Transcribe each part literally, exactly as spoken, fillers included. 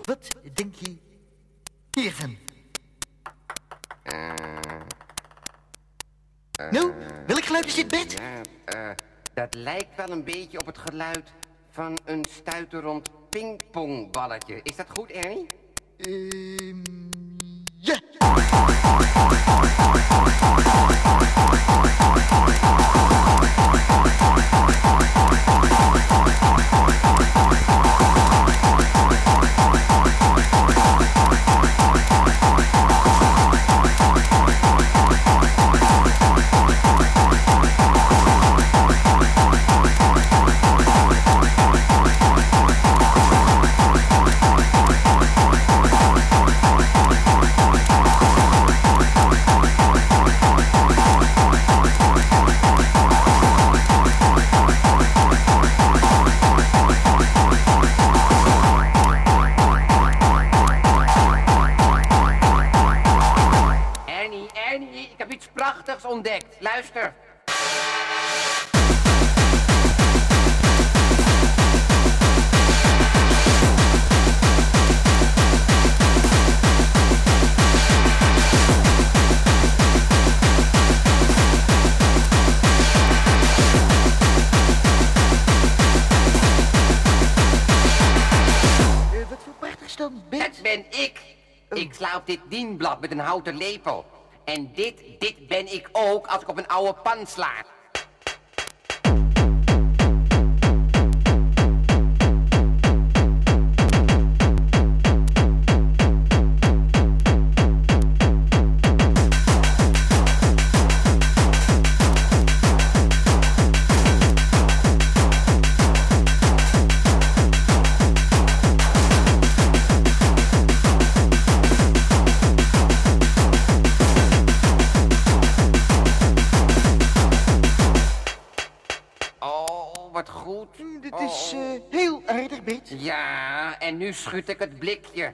Wat denk je hiervan? Uh, uh, nou, welk geluid is dit, Bert? Uh, uh, dat lijkt wel een beetje op het geluid van een stuiterend pingpongballetje. Is dat goed, Ernie? Ehm... Uh, ja. Ontdekt. Luister. Uh, wat voor prachtig dan, Bert? Dat ben ik. Oh. Ik sla op dit dienblad met een houten lepel. En dit, dit ben ik ook als ik op een oude pan sla. Wat goed. Dit is uh, heel aardig, Bert. Ja, en nu schud ik het blikje.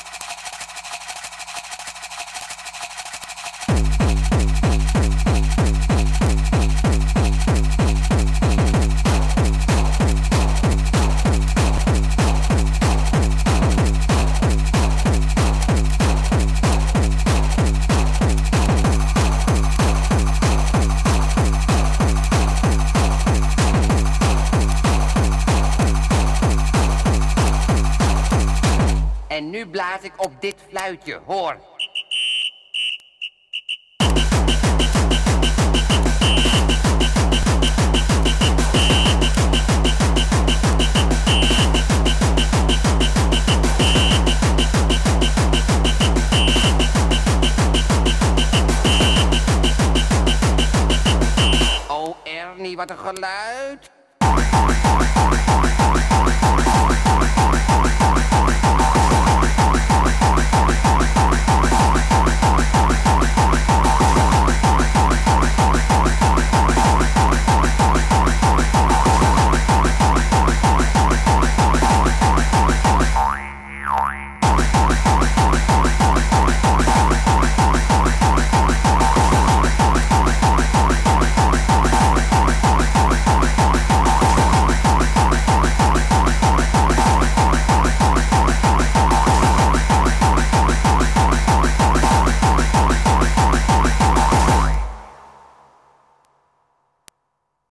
En nu blaas ik op dit fluitje, hoor. Oh, Ernie, wat een geluid.